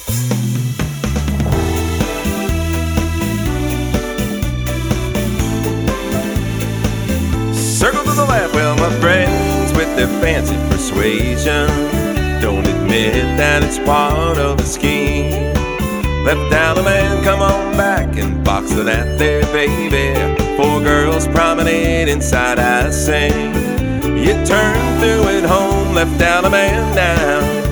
Circle to the left, well, my friends with their fancy persuasion don't admit that it's part of the scheme. Left out a man, come on back and box of that there, baby. 4 girls promenade inside, I sing. You turn through at home, left out a man down.